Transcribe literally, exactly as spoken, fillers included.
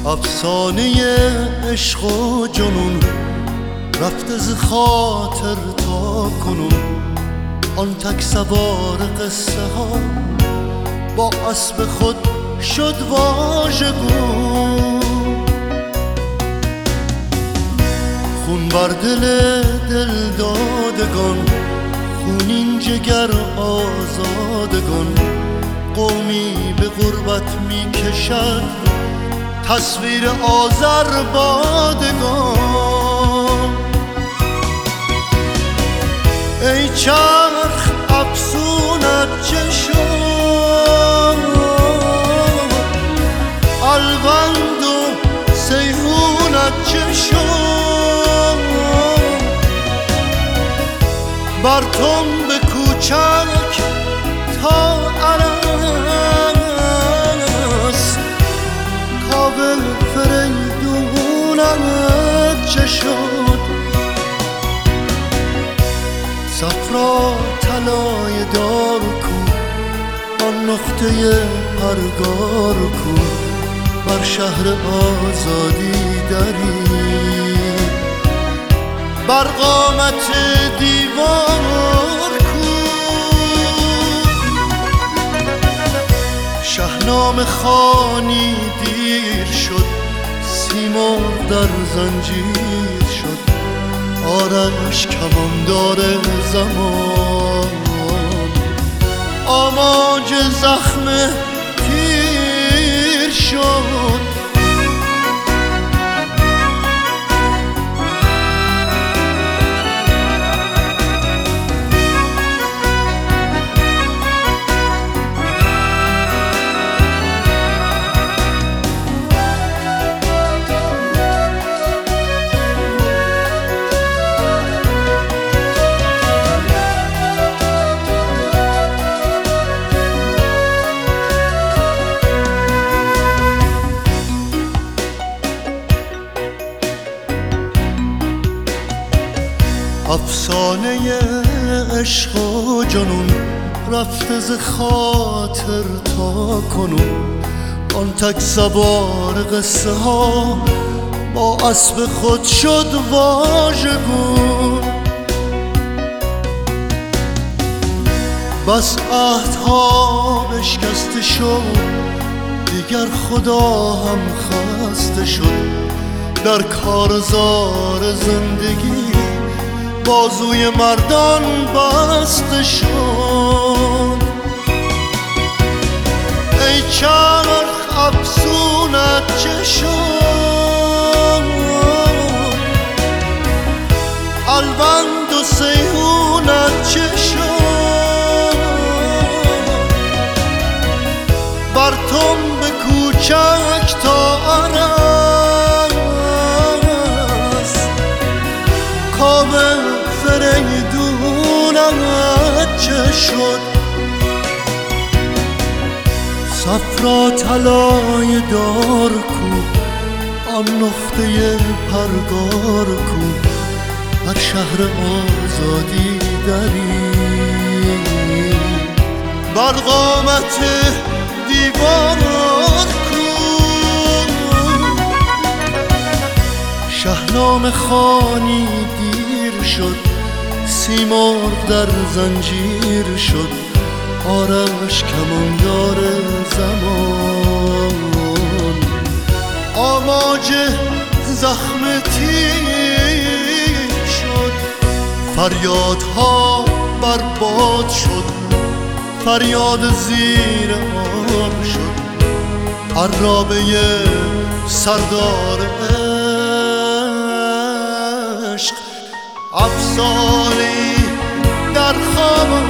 افسانه عشق و جنون رفته ز خاطر تا کنون. آن تک سوار قصه ها با اسب خود شد واژگون. خون بر دل دل دادگان، خونین جگر آزادگان. قومی به غربت می کشد تصویر آذربادگان. ای چرخ افسونت چه شد، الوند و سیحونت چه شد. بر تنب کوچک تا عرس، کابل فریدونت چه شد. صفرا طلای دار کو، آن نقطه پرگار کو. بر شهر آزادی دری، بر قامت دیوار کو. شاهنامه خوانی دیر شد، سیمرغ در زنجیر شد. آرش کماندار زمان، آماج زخم تیر شد. افسانه عشق و جنون رفته ز خاطر تا کنون. آن تک سوار قصه ها با اسب خود شد واژگون. بس عهدها بشکسته شد، دیگر خدا هم خسته شد. در کارزار زندگی بازوی مردان بسته شد. ای چرخ افسونت چه شد، الوند و سیحونت چه شد. بر تنب کوچک تا عرس، کابل فریدونت چه شد. صفرا طلای دار کو، آن نقطه پرگار کو. بر شهر آزادی دری، بر قامت دیوار کو. شاهنامه خوانی دیر شد، سیمرغ در زنجیر شد. آرش کماندار زمان، آماج زخم تیر شد. فریادها برباد شد، فریاد زیر آب شد. عرابه سردار عشق، افسانه‌ای در خواب